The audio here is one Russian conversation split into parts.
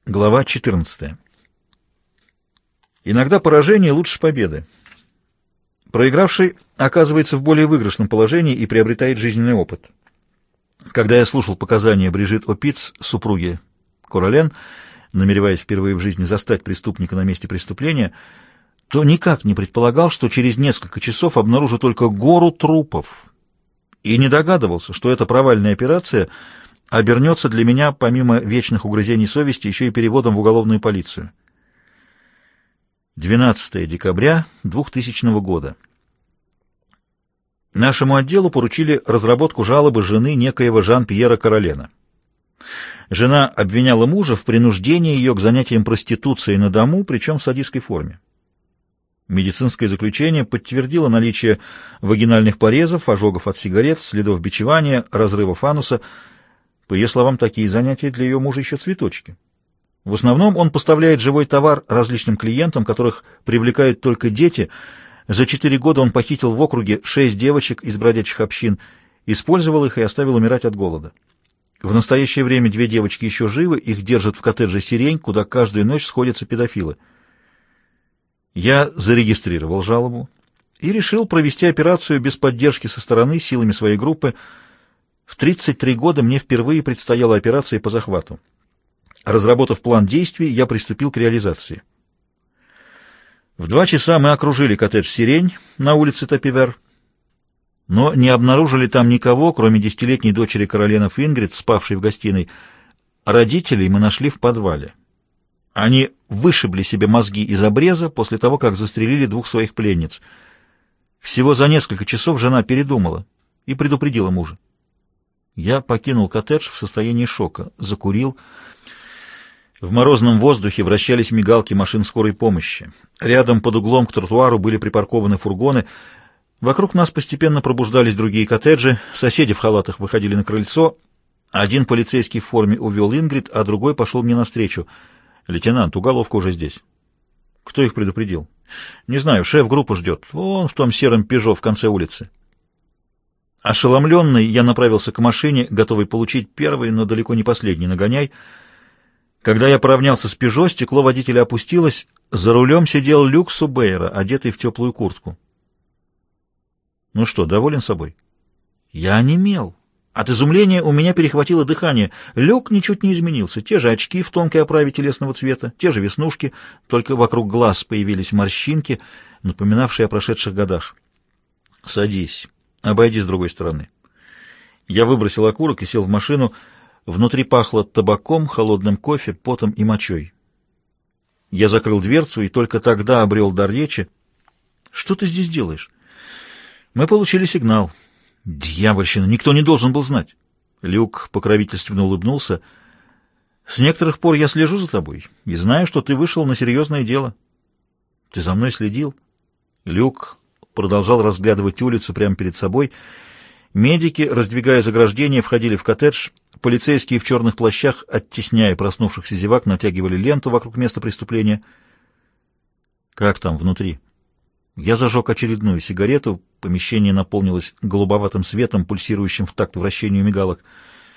Глава 14. Иногда поражение лучше победы. Проигравший оказывается в более выигрышном положении и приобретает жизненный опыт. Когда я слушал показания Брижит Опиц, супруги Королен, намереваясь впервые в жизни застать преступника на месте преступления, то никак не предполагал, что через несколько часов обнаружу только гору трупов, и не догадывался, что эта провальная операция обернется для меня, помимо вечных угрызений совести, еще и переводом в уголовную полицию. 12 декабря 2000 года. Нашему отделу поручили разработку жалобы жены некоего Жан-Пьера Королена. Жена обвиняла мужа в принуждении ее к занятиям проституцией на дому, причем в садистской форме. Медицинское заключение подтвердило наличие вагинальных порезов, ожогов от сигарет, следов бичевания, разрывов ануса. По ее словам, такие занятия для ее мужа еще цветочки. В основном он поставляет живой товар различным клиентам, которых привлекают только дети. За 4 года он похитил в округе 6 девочек из бродячих общин, использовал их и оставил умирать от голода. В настоящее время 2 девочки еще живы, их держат в коттедже «Сирень», куда каждую ночь сходятся педофилы. Я зарегистрировал жалобу и решил провести операцию без поддержки со стороны силами своей группы. В 33 года мне впервые предстояла операция по захвату. Разработав план действий, я приступил к реализации. В 2 часа мы окружили коттедж «Сирень» на улице Тапивер, но не обнаружили там никого, кроме 10-летней дочери Короленов Ингрид, спавшей в гостиной. Родителей мы нашли в подвале. Они вышибли себе мозги из обреза после того, как застрелили 2 своих пленниц. Всего за несколько часов жена передумала и предупредила мужа. Я покинул коттедж в состоянии шока, закурил. В морозном воздухе вращались мигалки машин скорой помощи. Рядом под углом к тротуару были припаркованы фургоны. Вокруг нас постепенно пробуждались другие коттеджи. Соседи в халатах выходили на крыльцо. Один полицейский в форме увел Ингрид, а другой пошел мне навстречу. «Лейтенант, уголовка уже здесь». «Кто их предупредил?» «Не знаю, шеф группу ждет. Вон в том сером «Пежо» в конце улицы». Ошеломленный, я направился к машине, готовый получить первый, но далеко не последний нагоняй. Когда я поравнялся с «Пежо», стекло водителя опустилось. За рулем сидел Люк Субейра, одетый в теплую куртку. «Ну что, доволен собой?» Я онемел. От изумления у меня перехватило дыхание. Люк ничуть не изменился. Те же очки в тонкой оправе телесного цвета, те же веснушки, только вокруг глаз появились морщинки, напоминавшие о прошедших годах. «Садись. Обойди с другой стороны». Я выбросил окурок и сел в машину. Внутри пахло табаком, холодным кофе, потом и мочой. Я закрыл дверцу и только тогда обрел дар речи. «Что ты здесь делаешь?» «Мы получили сигнал». «Дьявольщина! Никто не должен был знать!» Люк покровительственно улыбнулся. «С некоторых пор я слежу за тобой и знаю, что ты вышел на серьезное дело». «Ты за мной следил?» Люк продолжал разглядывать улицу прямо перед собой. Медики, раздвигая заграждения, входили в коттедж. Полицейские в черных плащах, оттесняя проснувшихся зевак, натягивали ленту вокруг места преступления. «Как там внутри?» Я зажег очередную сигарету. Помещение наполнилось голубоватым светом, пульсирующим в такт вращению мигалок.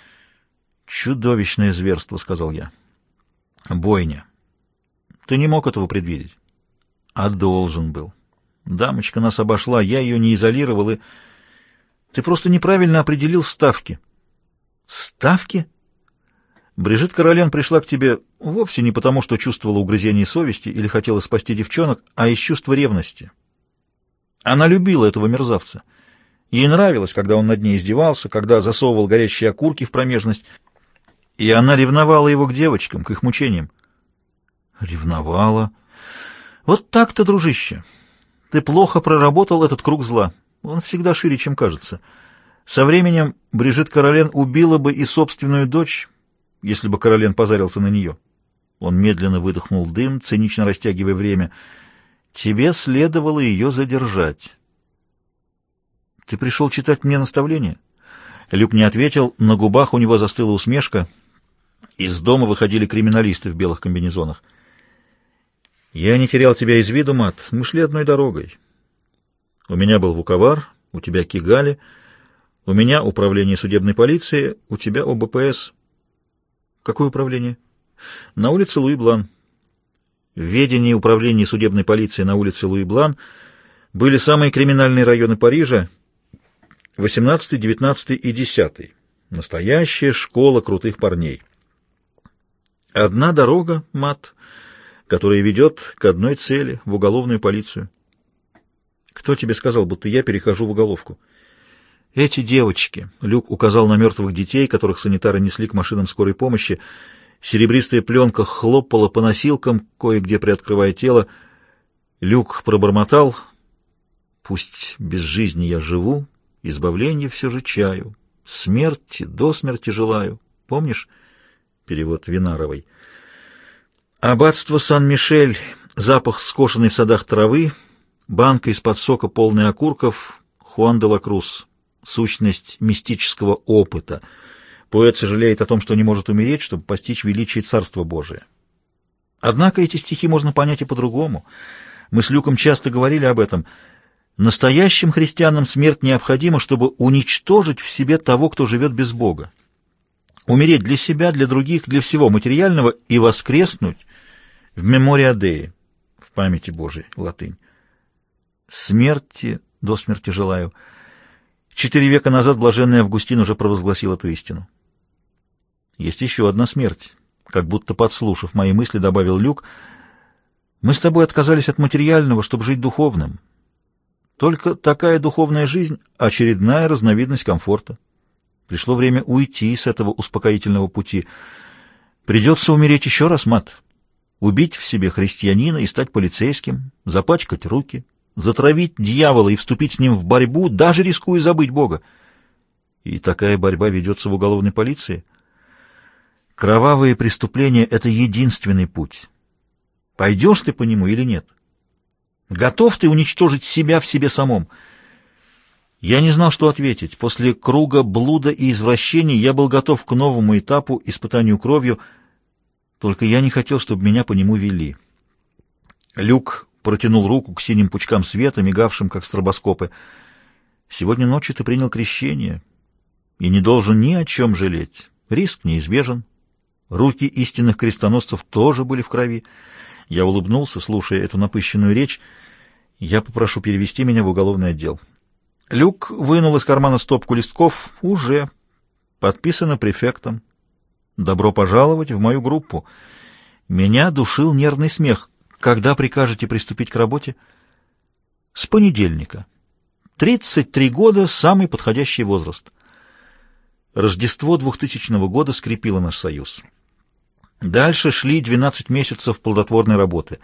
«Чудовищное зверство», — сказал я. «Бойня. Ты не мог этого предвидеть?» «А должен был. Дамочка нас обошла, я ее не изолировал, и... Ты просто неправильно определил ставки». «Ставки?» Брижит Королен пришла к тебе вовсе не потому, что чувствовала угрызение совести или хотела спасти девчонок, а из чувства ревности. Она любила этого мерзавца. Ей нравилось, когда он над ней издевался, когда засовывал горящие окурки в промежность, и она ревновала его к девочкам, к их мучениям. Ревновала? Вот так-то, дружище. Ты плохо проработал этот круг зла. Он всегда шире, чем кажется. Со временем Брижит Королен убила бы и собственную дочь, если бы Королен позарился на нее. Он медленно выдохнул дым, цинично растягивая время. Тебе следовало ее задержать. Ты пришел читать мне наставления? Люк не ответил, на губах у него застыла усмешка. Из дома выходили криминалисты в белых комбинезонах. Я не терял тебя из виду, Мат. Мы шли одной дорогой. У меня был Вуковар, у тебя Кигали, у меня управление судебной полиции, у тебя ОБПС. Какое управление? На улице Луи-Блан. В ведении управления судебной полиции на улице Луи-Блан были самые криминальные районы Парижа, 18, 19 и 10. Настоящая школа крутых парней. Одна дорога, Мат, которая ведет к одной цели — в уголовную полицию. Кто тебе сказал, будто я перехожу в уголовку? Эти девочки. Люк указал на мертвых детей, которых санитары несли к машинам скорой помощи. Серебристая пленка хлопала по носилкам, кое-где приоткрывая тело. Люк пробормотал: «Пусть без жизни я живу, избавление все же чаю, смерти до смерти желаю». Помнишь? Перевод Винаровой. Аббатство Сан-Мишель, запах скошенной в садах травы, банка из-под сока, полная окурков, Хуан де ла Круз, сущность мистического опыта. Поэт сожалеет о том, что не может умереть, чтобы постичь величие Царства Божия. Однако эти стихи можно понять и по-другому. Мы с Люком часто говорили об этом. Настоящим христианам смерть необходима, чтобы уничтожить в себе того, кто живет без Бога. Умереть для себя, для других, для всего материального и воскреснуть в мемория Деи, в памяти Божией, латынь. Смерти до смерти желаю. 4 века назад блаженный Августин уже провозгласил эту истину. Есть еще одна смерть. Как будто подслушав мои мысли, добавил Люк: мы с тобой отказались от материального, чтобы жить духовным. Только такая духовная жизнь — очередная разновидность комфорта. Пришло время уйти с этого успокоительного пути. Придется умереть еще раз, Мат. Убить в себе христианина и стать полицейским, запачкать руки, затравить дьявола и вступить с ним в борьбу, даже рискуя забыть Бога. И такая борьба ведется в уголовной полиции. Кровавые преступления — это единственный путь. Пойдешь ты по нему или нет? Готов ты уничтожить себя в себе самом? Я не знал, что ответить. После круга блуда и извращений я был готов к новому этапу, испытанию кровью, только я не хотел, чтобы меня по нему вели. Люк протянул руку к синим пучкам света, мигавшим, как стробоскопы. «Сегодня ночью ты принял крещение и не должен ни о чем жалеть. Риск неизбежен. Руки истинных крестоносцев тоже были в крови». Я улыбнулся, слушая эту напыщенную речь. «Я попрошу перевести меня в уголовный отдел». Люк вынул из кармана стопку листков. «Уже. Подписано префектом. Добро пожаловать в мою группу». Меня душил нервный смех. «Когда прикажете приступить к работе?» «С понедельника. 33 года — самый подходящий возраст». Рождество 2000 года скрепило наш союз. Дальше шли 12 месяцев плодотворной работы.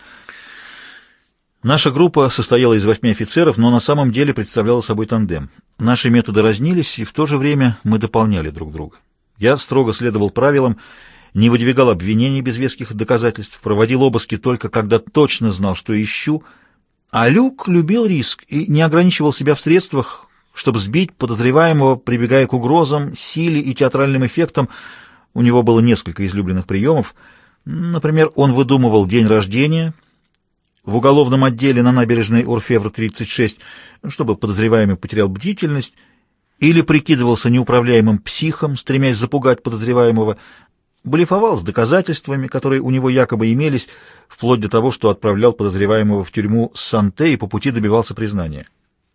Наша группа состояла из 8 офицеров, но на самом деле представляла собой тандем. Наши методы разнились, и в то же время мы дополняли друг друга. Я строго следовал правилам, не выдвигал обвинений без веских доказательств, проводил обыски только когда точно знал, что ищу, а Люк любил риск и не ограничивал себя в средствах, чтобы сбить подозреваемого, прибегая к угрозам, силе и театральным эффектам. У него было несколько излюбленных приемов. Например, он выдумывал день рождения в уголовном отделе на набережной Орфевр-36, чтобы подозреваемый потерял бдительность, или прикидывался неуправляемым психом, стремясь запугать подозреваемого, блефовал с доказательствами, которые у него якобы имелись, вплоть до того, что отправлял подозреваемого в тюрьму Санте и по пути добивался признания.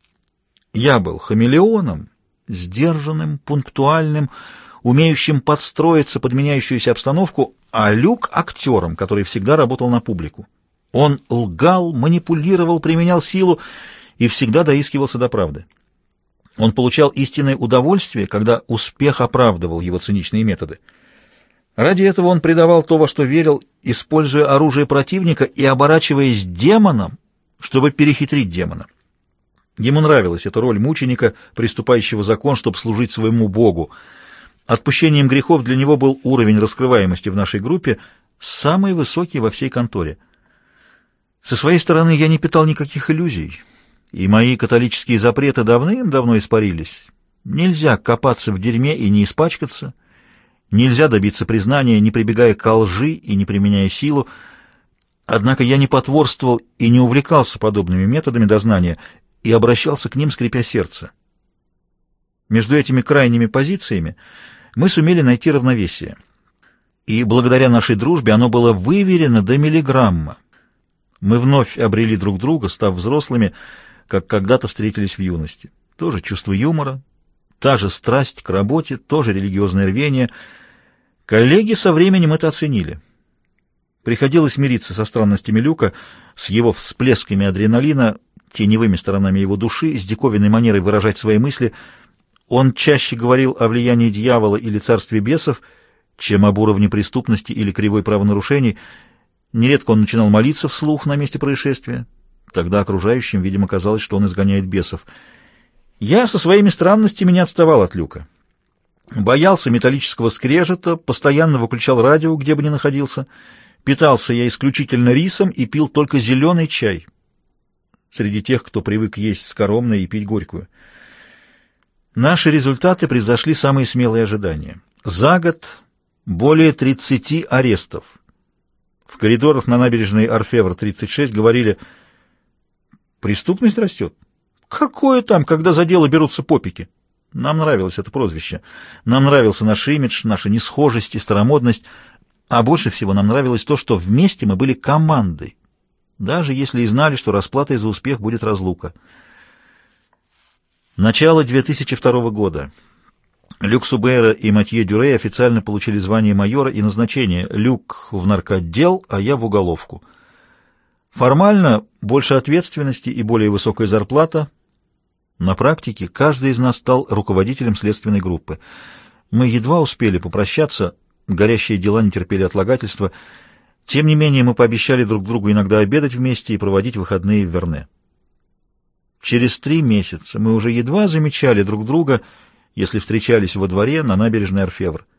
Я был хамелеоном, сдержанным, пунктуальным, умеющим подстроиться под меняющуюся обстановку, а Люк — актером, который всегда работал на публику. Он лгал, манипулировал, применял силу и всегда доискивался до правды. Он получал истинное удовольствие, когда успех оправдывал его циничные методы. Ради этого он предавал то, во что верил, используя оружие противника и оборачиваясь демоном, чтобы перехитрить демона. Ему нравилась эта роль мученика, приступающего закон, чтобы служить своему Богу. Отпущением грехов для него был уровень раскрываемости в нашей группе самый высокий во всей конторе. Со своей стороны я не питал никаких иллюзий, и мои католические запреты давным-давно испарились. Нельзя копаться в дерьме и не испачкаться, нельзя добиться признания, не прибегая к лжи и не применяя силу. Однако я не потворствовал и не увлекался подобными методами дознания и обращался к ним, скрипя сердце. Между этими крайними позициями мы сумели найти равновесие. и благодаря нашей дружбе оно было выверено до миллиграмма. Мы вновь обрели друг друга, став взрослыми, как когда-то встретились в юности. Тоже чувство юмора, та же страсть к работе, тоже религиозное рвение. Коллеги со временем это оценили. Приходилось мириться со странностями Люка, с его всплесками адреналина, теневыми сторонами его души, с диковинной манерой выражать свои мысли. Он чаще говорил о влиянии дьявола или царстве бесов, чем об уровне преступности или кривой правонарушений. Нередко он начинал молиться вслух на месте происшествия. Тогда окружающим, видимо, казалось, что он изгоняет бесов. Я со своими странностями не отставал от Люка. Боялся металлического скрежета, постоянно выключал радио, где бы ни находился. Питался я исключительно рисом и пил только зеленый чай. Среди тех, кто привык есть скоромное и пить горькую. Наши результаты превзошли самые смелые ожидания. За год более 30 арестов. В коридорах на набережной Орфевр-36 говорили: «Преступность растет». Какое там, когда за дело берутся попики? Нам нравилось это прозвище. Нам нравился наш имидж, наша несхожесть и старомодность. А больше всего нам нравилось то, что вместе мы были командой, даже если и знали, что расплатой за успех будет разлука. Начало 2002 года. Люк Субейра и Матье Дюрей официально получили звание майора и назначение. Люк в наркотдел, а я в уголовку. Формально больше ответственности и более высокая зарплата. На практике каждый из нас стал руководителем следственной группы. Мы едва успели попрощаться, горящие дела не терпели отлагательства. Тем не менее, мы пообещали друг другу иногда обедать вместе и проводить выходные в Верне. Через 3 месяца мы уже едва замечали друг друга, если встречались во дворе на набережной Орфевр.